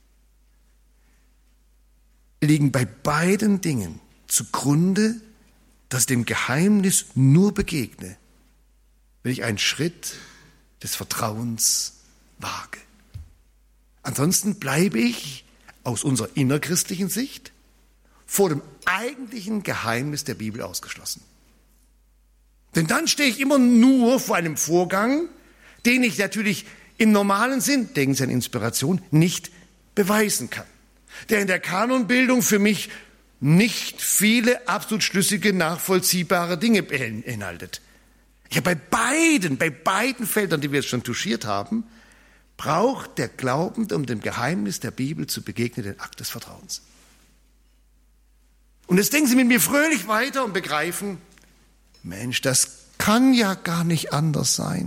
liegen bei beiden Dingen zugrunde, dass dem Geheimnis nur begegne, wenn ich einen Schritt des Vertrauens wage. Ansonsten bleibe ich aus unserer innerchristlichen Sicht vor dem eigentlichen Geheimnis der Bibel ausgeschlossen. Denn dann stehe ich immer nur vor einem Vorgang, den ich natürlich im normalen Sinn, denken Sie an Inspiration, nicht beweisen kann. Der in der Kanonbildung für mich nicht viele absolut schlüssige, nachvollziehbare Dinge beinhaltet. Ja, bei beiden Feldern, die wir jetzt schon touchiert haben, braucht der Glaubende, um dem Geheimnis der Bibel zu begegnen, den Akt des Vertrauens. Und jetzt denken Sie mit mir fröhlich weiter und begreifen, Mensch, das kann ja gar nicht anders sein.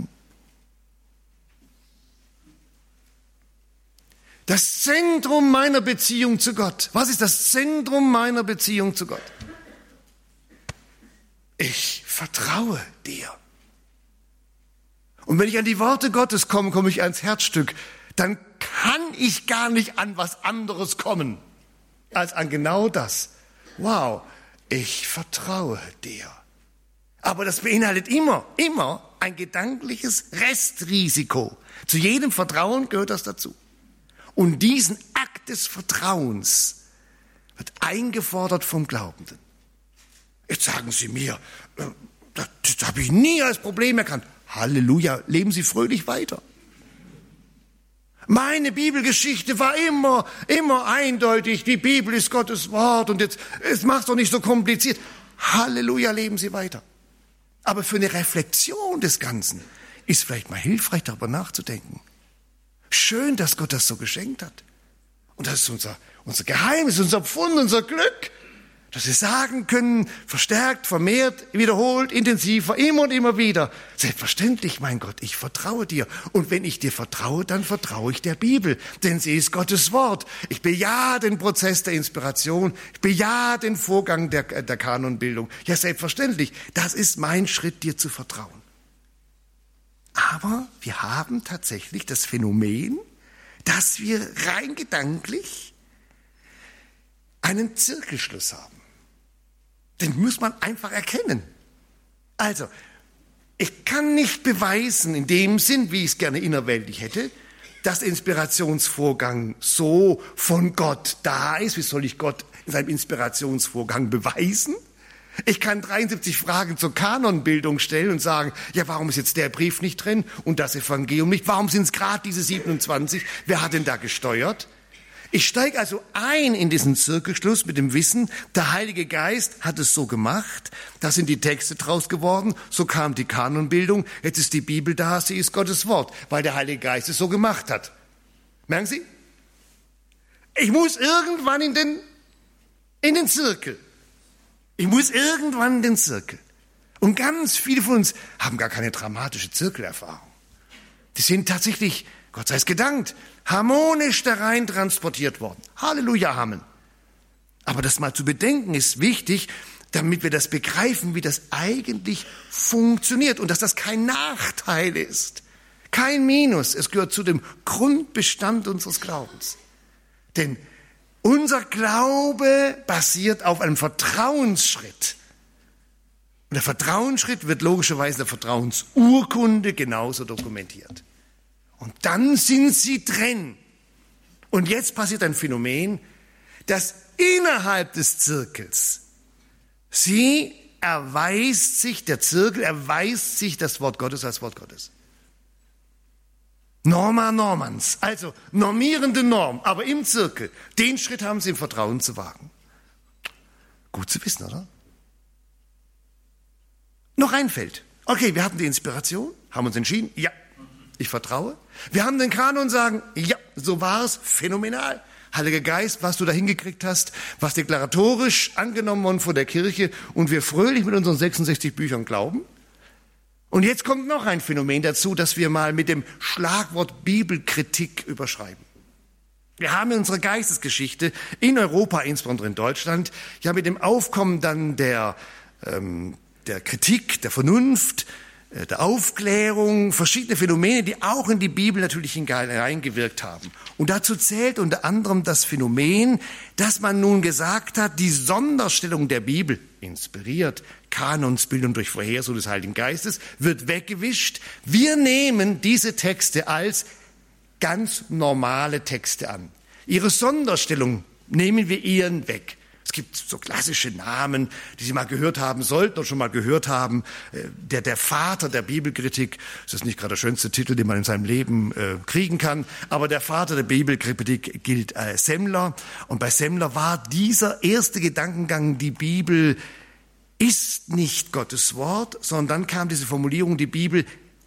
Das Zentrum meiner Beziehung zu Gott. Was ist das Zentrum meiner Beziehung zu Gott? Ich vertraue dir. Und wenn ich an die Worte Gottes komme, komme ich ans Herzstück, dann kann ich gar nicht an was anderes kommen, als an genau das. Wow, ich vertraue dir. Aber das beinhaltet immer ein gedankliches Restrisiko. Zu jedem Vertrauen gehört das dazu. Und diesen Akt des Vertrauens wird eingefordert vom Glaubenden. Jetzt sagen Sie mir, das habe ich nie als Problem erkannt. Halleluja, leben Sie fröhlich weiter. Meine Bibelgeschichte war immer eindeutig. Die Bibel ist Gottes Wort und jetzt mach's doch nicht so kompliziert. Halleluja, leben Sie weiter. Aber für eine Reflexion des Ganzen ist vielleicht mal hilfreich, darüber nachzudenken. Schön, dass Gott das so geschenkt hat. Und das ist unser Geheimnis, unser Pfund, unser Glück. Dass wir sagen können, verstärkt, vermehrt, wiederholt, intensiver, immer und immer wieder. Selbstverständlich, mein Gott, ich vertraue dir. Und wenn ich dir vertraue, dann vertraue ich der Bibel. Denn sie ist Gottes Wort. Ich bejahe den Prozess der Inspiration. Ich bejahe den Vorgang der Kanonbildung. Ja, selbstverständlich. Das ist mein Schritt, dir zu vertrauen. Aber wir haben tatsächlich das Phänomen, dass wir rein gedanklich einen Zirkelschluss haben. Den muss man einfach erkennen. Also, ich kann nicht beweisen, in dem Sinn, wie ich es gerne innerweltlich hätte, dass der Inspirationsvorgang so von Gott da ist. Wie soll ich Gott in seinem Inspirationsvorgang beweisen? Ich kann 73 Fragen zur Kanonbildung stellen und sagen, ja, warum ist jetzt der Brief nicht drin und das Evangelium nicht? Warum sind es gerade diese 27? Wer hat denn da gesteuert? Ich steige also ein in diesen Zirkelschluss mit dem Wissen, der Heilige Geist hat es so gemacht, da sind die Texte draus geworden, so kam die Kanonbildung, jetzt ist die Bibel da, sie ist Gottes Wort, weil der Heilige Geist es so gemacht hat. Merken Sie? Ich muss irgendwann in den Zirkel. Ich muss irgendwann in den Zirkel. Und ganz viele von uns haben gar keine dramatische Zirkelerfahrung. Die sind tatsächlich, Gott sei es gedankt, harmonisch da rein transportiert worden. Halleluja, Amen. Aber das mal zu bedenken ist wichtig, damit wir das begreifen, wie das eigentlich funktioniert und dass das kein Nachteil ist, kein Minus. Es gehört zu dem Grundbestand unseres Glaubens. Denn unser Glaube basiert auf einem Vertrauensschritt. Und der Vertrauensschritt wird logischerweise in der Vertrauensurkunde genauso dokumentiert. Und dann sind sie drin. Und jetzt passiert ein Phänomen, dass innerhalb des Zirkels der Zirkel erweist sich das Wort Gottes als Wort Gottes. Norma normans, also normierende Norm, aber im Zirkel. Den Schritt haben sie im Vertrauen zu wagen. Gut zu wissen, oder? Noch ein Feld. Okay, wir hatten die Inspiration, haben uns entschieden, ja, ich vertraue. Wir haben den Kanon und sagen, ja, so war es, phänomenal. Heiliger Geist, was du da hingekriegt hast, was deklaratorisch angenommen worden von der Kirche und wir fröhlich mit unseren 66 Büchern glauben. Und jetzt kommt noch ein Phänomen dazu, das wir mal mit dem Schlagwort Bibelkritik überschreiben. Wir haben in unserer Geistesgeschichte in Europa, insbesondere in Deutschland, ja mit dem Aufkommen dann der Kritik, der Vernunft, der Aufklärung, verschiedene Phänomene, die auch in die Bibel natürlich hineingewirkt haben. Und dazu zählt unter anderem das Phänomen, dass man nun gesagt hat, die Sonderstellung der Bibel, inspiriert, Kanonsbildung durch Verheißung des Heiligen Geistes, wird weggewischt. Wir nehmen diese Texte als ganz normale Texte an. Ihre Sonderstellung nehmen wir ihnen weg. Es gibt so klassische Namen, die Sie mal gehört haben sollten oder schon mal gehört haben. Der Vater der Bibelkritik, das ist nicht gerade der schönste Titel, den man in seinem Leben kriegen kann, aber der Vater der Bibelkritik gilt Semmler. Und bei Semmler war dieser erste Gedankengang, die Bibel ist nicht Gottes Wort, sondern dann kam diese Formulierung, die Bibel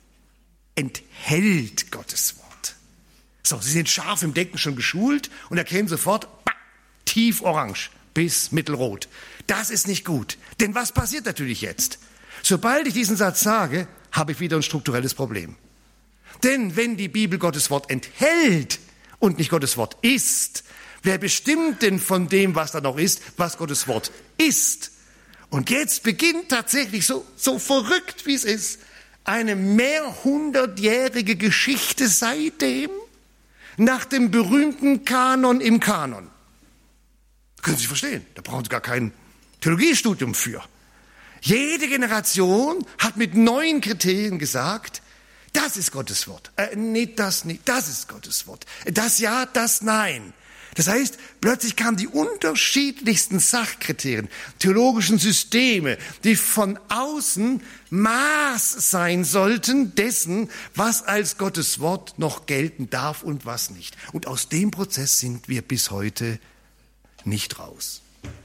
enthält Gottes Wort. So, Sie sind scharf im Denken schon geschult und erkennen sofort, tief orange. bis mittelrot. Das ist nicht gut. Denn was passiert natürlich jetzt? Sobald ich diesen Satz sage, habe ich wieder ein strukturelles Problem. Denn wenn die Bibel Gottes Wort enthält und nicht Gottes Wort ist, wer bestimmt denn von dem, was da noch ist, was Gottes Wort ist? Und jetzt beginnt tatsächlich so verrückt, wie es ist, eine mehrhundertjährige Geschichte seitdem nach dem berühmten Kanon im Kanon. Das können Sie verstehen, da brauchen Sie gar kein Theologiestudium für. Jede Generation hat mit neuen Kriterien gesagt, das ist Gottes Wort. Nee, das nicht, das ist Gottes Wort. Das ja, das nein. Das heißt, plötzlich kamen die unterschiedlichsten Sachkriterien, theologischen Systeme, die von außen Maß sein sollten dessen, was als Gottes Wort noch gelten darf und was nicht. Und aus dem Prozess sind wir bis heute nicht raus.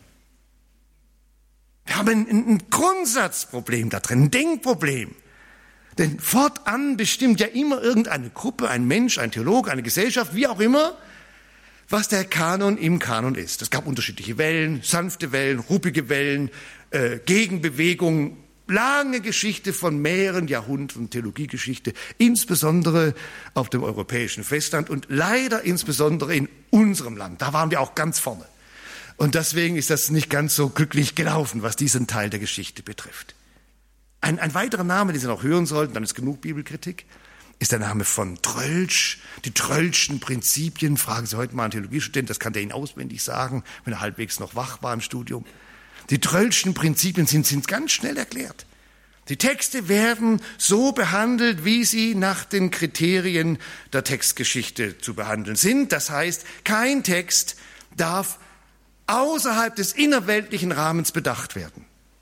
Wir haben ein Grundsatzproblem da drin, ein Denkproblem. Denn fortan bestimmt ja immer irgendeine Gruppe, ein Mensch, ein Theologe, eine Gesellschaft, wie auch immer, was der Kanon im Kanon ist. Es gab unterschiedliche Wellen, sanfte Wellen, ruppige Wellen, Gegenbewegungen, lange Geschichte von mehreren Jahrhunderten Theologiegeschichte, insbesondere auf dem europäischen Festland und leider insbesondere in unserem Land. Da waren wir auch ganz vorne. Und deswegen ist das nicht ganz so glücklich gelaufen, was diesen Teil der Geschichte betrifft. Ein weiterer Name, den Sie noch hören sollten, dann ist genug Bibelkritik, ist der Name von Tröltsch. Die Tröltschen Prinzipien, fragen Sie heute mal einen Theologiestudenten, das kann der Ihnen auswendig sagen, wenn er halbwegs noch wach war im Studium. Die Tröltschen Prinzipien sind ganz schnell erklärt. Die Texte werden so behandelt, wie sie nach den Kriterien der Textgeschichte zu behandeln sind. Das heißt, kein Text darf außerhalb des innerweltlichen Rahmens bedacht werden.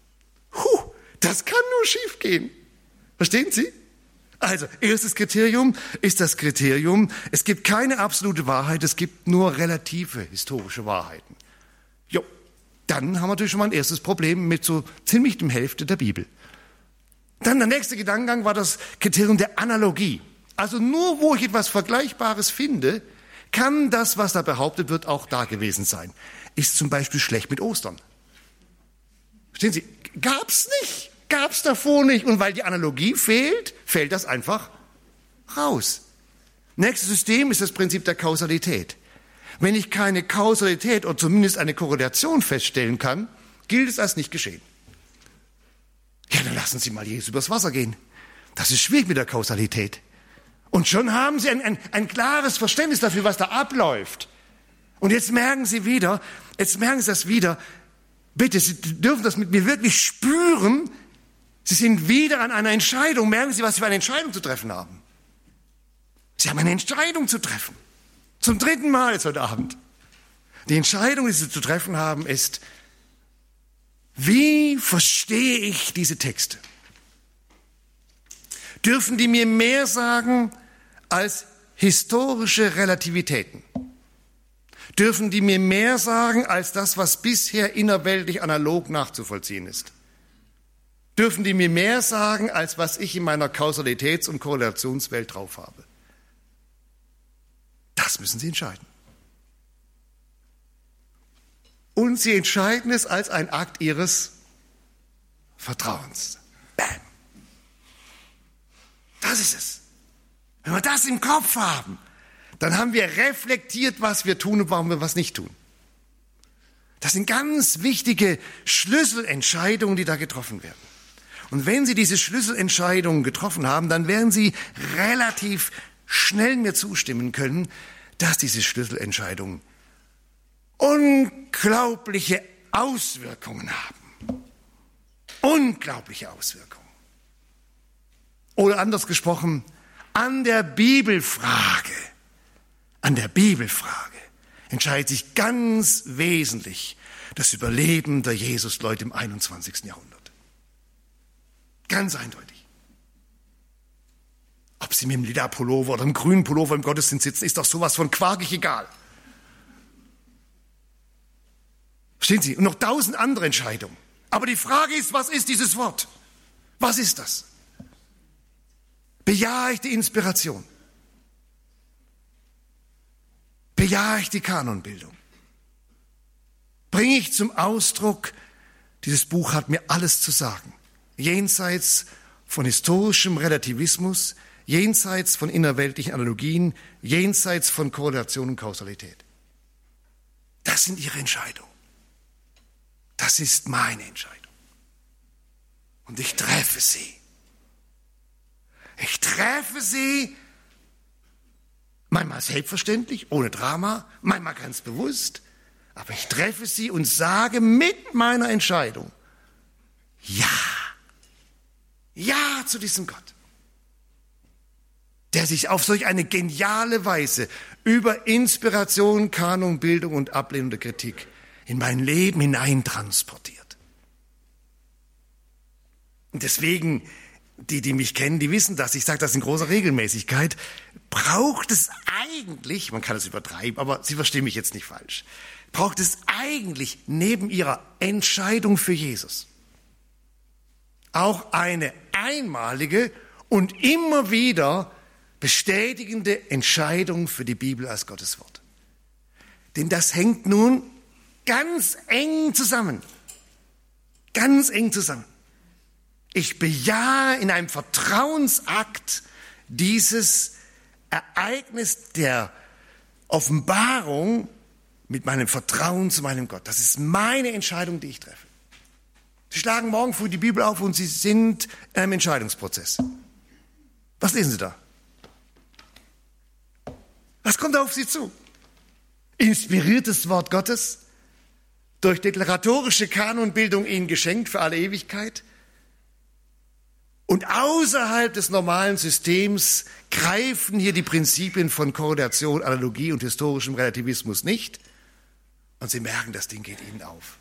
Das kann nur schiefgehen. Verstehen Sie? Also, erstes Kriterium ist das Kriterium, es gibt keine absolute Wahrheit, es gibt nur relative historische Wahrheiten. Jo, dann haben wir natürlich schon mal ein erstes Problem mit so ziemlich der Hälfte der Bibel. Dann der nächste Gedankengang war das Kriterium der Analogie. Also nur wo ich etwas Vergleichbares finde, kann das, was da behauptet wird, auch da gewesen sein. Ist zum Beispiel schlecht mit Ostern. Verstehen Sie? Gab's nicht. Gab's davor nicht. Und weil die Analogie fehlt, fällt das einfach raus. Nächstes System ist das Prinzip der Kausalität. Wenn ich keine Kausalität oder zumindest eine Korrelation feststellen kann, gilt es als nicht geschehen. Ja, dann lassen Sie mal Jesus übers Wasser gehen. Das ist schwierig mit der Kausalität. Und schon haben Sie ein klares Verständnis dafür, was da abläuft. Und jetzt merken Sie das wieder. Bitte, Sie dürfen das mit mir wirklich spüren. Sie sind wieder an einer Entscheidung. Merken Sie, was Sie für eine Entscheidung zu treffen haben. Sie haben eine Entscheidung zu treffen. Zum 3. Mal jetzt heute Abend. Die Entscheidung, die Sie zu treffen haben, ist, wie verstehe ich diese Texte? Dürfen die mir mehr sagen als historische Relativitäten? Dürfen die mir mehr sagen als das, was bisher innerweltlich analog nachzuvollziehen ist? Dürfen die mir mehr sagen, als was ich in meiner Kausalitäts- und Korrelationswelt drauf habe? Das müssen Sie entscheiden. Und Sie entscheiden es als ein Akt Ihres Vertrauens. Bam. Das ist es. Wenn wir das im Kopf haben, dann haben wir reflektiert, was wir tun und warum wir was nicht tun. Das sind ganz wichtige Schlüsselentscheidungen, die da getroffen werden. Und wenn Sie diese Schlüsselentscheidungen getroffen haben, dann werden Sie relativ schnell mir zustimmen können, dass diese Schlüsselentscheidungen unglaubliche Auswirkungen haben. Unglaubliche Auswirkungen. Oder anders gesprochen, an der Bibelfrage entscheidet sich ganz wesentlich das Überleben der Jesusleute im 21. Jahrhundert. Ganz eindeutig. Ob Sie mit dem lila Pullover oder dem grünen Pullover im Gottesdienst sitzen, ist doch sowas von quarkig egal. Verstehen Sie? Und noch 1000 andere Entscheidungen. Aber die Frage ist, was ist dieses Wort? Was ist das? Bejahe ich die Inspiration? Bejahe ich die Kanonbildung? bringe ich zum Ausdruck, dieses Buch hat mir alles zu sagen. Jenseits von historischem Relativismus, jenseits von innerweltlichen Analogien, jenseits von Korrelation und Kausalität. Das sind Ihre Entscheidungen. Das ist meine Entscheidung. Und ich treffe sie. Ich treffe sie manchmal selbstverständlich, ohne Drama, manchmal ganz bewusst, aber ich treffe sie und sage mit meiner Entscheidung Ja. Ja zu diesem Gott, der sich auf solch eine geniale Weise über Inspiration, Kanonbildung und Ablehnung der Kritik in mein Leben hineintransportiert. Und deswegen, die mich kennen, die wissen das, ich sage das in großer Regelmäßigkeit, braucht es eigentlich, man kann es übertreiben, aber Sie verstehen mich jetzt nicht falsch, braucht es eigentlich neben Ihrer Entscheidung für Jesus auch eine einmalige und immer wieder bestätigende Entscheidung für die Bibel als Gottes Wort. Denn das hängt nun ganz eng zusammen. Ganz eng zusammen. Ich bejahe in einem Vertrauensakt dieses Ereignis der Offenbarung mit meinem Vertrauen zu meinem Gott. Das ist meine Entscheidung, die ich treffe. Sie schlagen morgen früh die Bibel auf und Sie sind in einem Entscheidungsprozess. Was lesen Sie da? Was kommt da auf Sie zu? Inspiriertes Wort Gottes, durch deklaratorische Kanonbildung Ihnen geschenkt für alle Ewigkeit. Und außerhalb des normalen Systems greifen hier die Prinzipien von Korrelation, Analogie und historischem Relativismus nicht. Und Sie merken, das Ding geht Ihnen auf.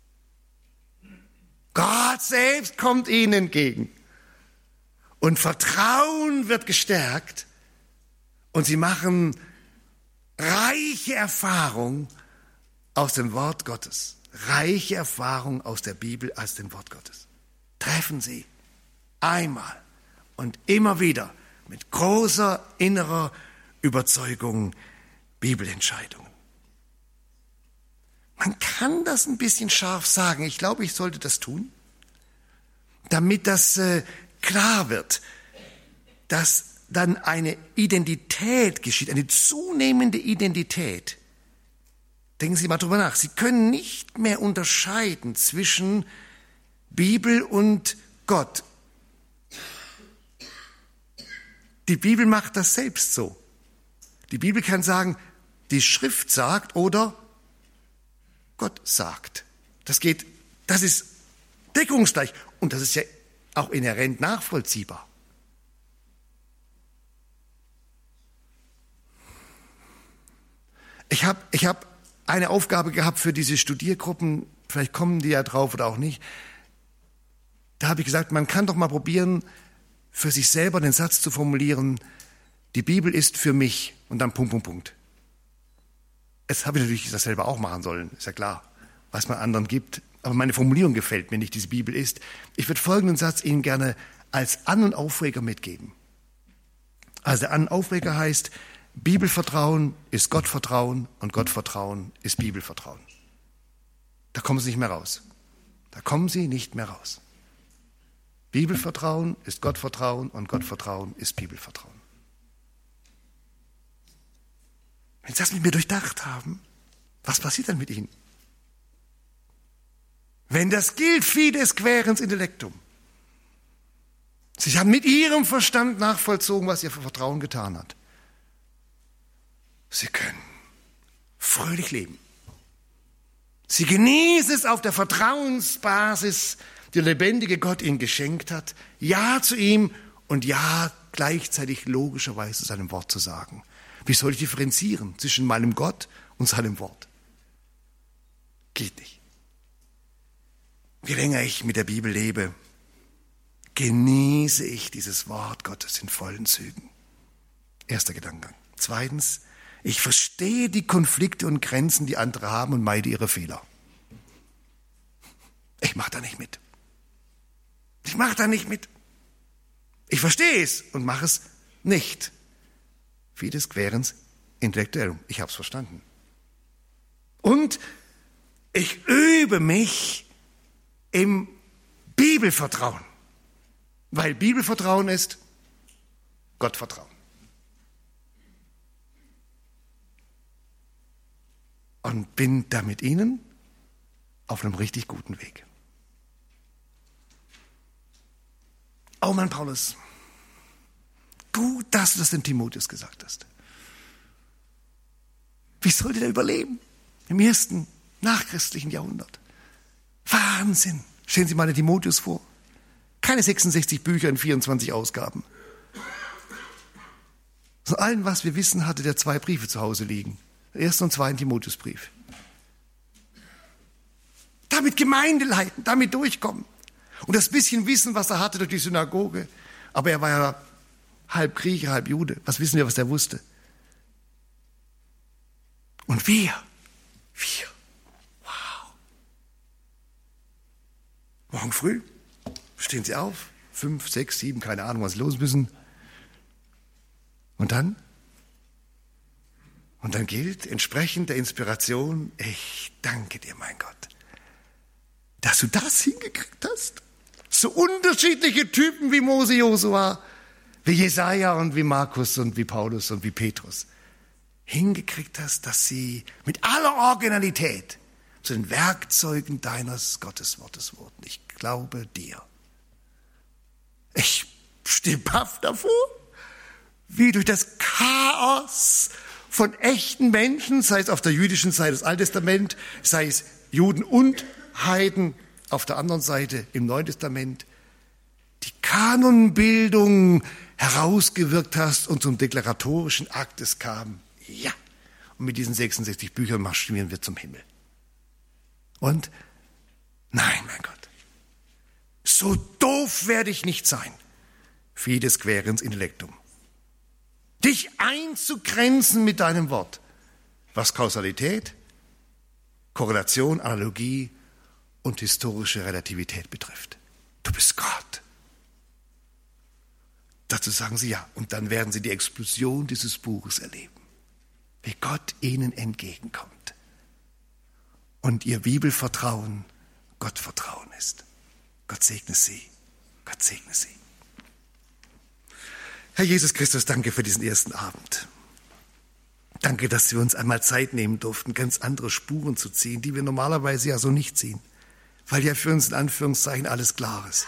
Gott selbst kommt Ihnen entgegen. Und Vertrauen wird gestärkt. Und Sie machen reiche Erfahrung aus dem Wort Gottes. Reiche Erfahrung aus der Bibel als dem Wort Gottes. Treffen Sie einmal und immer wieder mit großer innerer Überzeugung Bibelentscheidungen. Man kann das ein bisschen scharf sagen. Ich glaube, ich sollte das tun, damit das klar wird, dass dann eine Identität geschieht, eine zunehmende Identität. Denken Sie mal drüber nach. Sie können nicht mehr unterscheiden zwischen Bibel und Gott. Die Bibel macht das selbst so. Die Bibel kann sagen, die Schrift sagt oder Gott sagt. Das ist deckungsgleich und das ist ja auch inhärent nachvollziehbar. Ich hab eine Aufgabe gehabt für diese Studiergruppen, vielleicht kommen die ja drauf oder auch nicht. Da habe ich gesagt, man kann doch mal probieren, für sich selber den Satz zu formulieren, die Bibel ist für mich und dann Punkt. Jetzt habe ich natürlich das selber auch machen sollen, ist ja klar, was man anderen gibt. Aber meine Formulierung gefällt mir nicht, diese Bibel ist. Ich würde folgenden Satz Ihnen gerne als An- und Aufreger mitgeben. Also der An- und Aufreger heißt, Bibelvertrauen ist Gottvertrauen und Gottvertrauen ist Bibelvertrauen. Da kommen Sie nicht mehr raus. Da kommen Sie nicht mehr raus. Bibelvertrauen ist Gottvertrauen und Gottvertrauen ist Bibelvertrauen. Wenn Sie das mit mir durchdacht haben, was passiert dann mit Ihnen? Wenn das gilt, fides quaerens intellectum. Sie haben mit Ihrem Verstand nachvollzogen, was Ihr Vertrauen getan hat. Sie können fröhlich leben. Sie genießen es auf der Vertrauensbasis, die der lebendige Gott Ihnen geschenkt hat, Ja zu ihm und Ja gleichzeitig logischerweise seinem Wort zu sagen. Wie soll ich differenzieren zwischen meinem Gott und seinem Wort? Geht nicht. Je länger ich mit der Bibel lebe, genieße ich dieses Wort Gottes in vollen Zügen. Erster Gedankengang. Zweitens, ich verstehe die Konflikte und Grenzen, die andere haben und meide ihre Fehler. Ich mache da nicht mit. Ich verstehe es und mache es nicht. Fides quaerens intellektuellum. Ich habe es verstanden. Und Ich übe mich im Bibelvertrauen, weil Bibelvertrauen ist Gottvertrauen. Und bin da mit Ihnen auf einem richtig guten Weg. Oh Mann, Paulus, gut, dass du das dem Timotheus gesagt hast. Wie sollte der überleben im ersten nachchristlichen Jahrhundert? Wahnsinn. Stellen Sie mal den Timotheus vor. Keine 66 Bücher in 24 Ausgaben. Von allem, was wir wissen, hatte der 2 Briefe zu Hause liegen. Den 1. und 2. Timotheusbrief. Damit Gemeinde leiten, damit durchkommen. Und das bisschen Wissen, was er hatte durch die Synagoge. Aber er war ja halb Grieche, halb Jude. Was wissen wir, was er wusste? Und wir, wow. Morgen früh stehen Sie auf, 5, 6, 7, keine Ahnung, was Sie los müssen. Und dann gilt entsprechend der Inspiration, ich danke dir, mein Gott, dass du das hingekriegt hast. So unterschiedliche Typen wie Mose, Josua, wie Jesaja und wie Markus und wie Paulus und wie Petrus hingekriegt hast, dass sie mit aller Originalität zu den Werkzeugen deines Gotteswortes wurden. Ich glaube dir. Ich stehe baff davor, wie durch das Chaos von echten Menschen, sei es auf der jüdischen Seite des Alten Testaments, sei es Juden und Heiden auf der anderen Seite im Neuen Testament, die Kanonbildung herausgewirkt hast und zum deklaratorischen Akt es kam. Ja, und mit diesen 66 Büchern marschieren wir zum Himmel. Und, nein, mein Gott, so doof werde ich nicht sein, fides querens intellectum. Dich einzugrenzen mit deinem Wort, was Kausalität, Korrelation, Analogie und historische Relativität betrifft. Du bist Gott. Dazu sagen sie ja, und dann werden sie die Explosion dieses Buches erleben, wie Gott ihnen entgegenkommt und ihr Bibelvertrauen Gottvertrauen ist. Gott segne sie. Gott segne sie. Herr Jesus Christus, danke für diesen ersten Abend. Danke, dass wir uns einmal Zeit nehmen durften, ganz andere Spuren zu ziehen, die wir normalerweise ja so nicht ziehen, weil ja für uns in Anführungszeichen alles klar ist.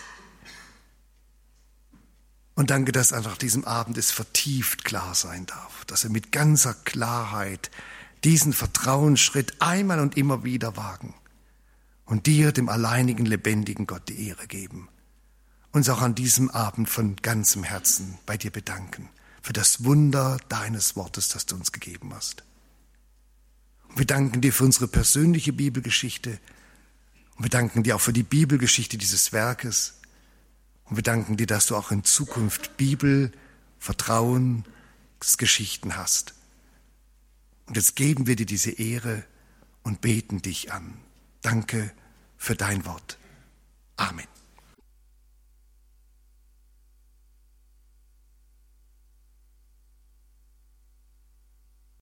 Und danke, dass an diesem Abend es vertieft klar sein darf, dass wir mit ganzer Klarheit diesen Vertrauensschritt einmal und immer wieder wagen und dir, dem alleinigen, lebendigen Gott, die Ehre geben. Uns auch an diesem Abend von ganzem Herzen bei dir bedanken für das Wunder deines Wortes, das du uns gegeben hast. Und wir danken dir für unsere persönliche Bibelgeschichte und wir danken dir auch für die Bibelgeschichte dieses Werkes und wir danken dir, dass du auch in Zukunft Bibel, Vertrauensgeschichten hast. Und jetzt geben wir dir diese Ehre und beten dich an. Danke für dein Wort. Amen.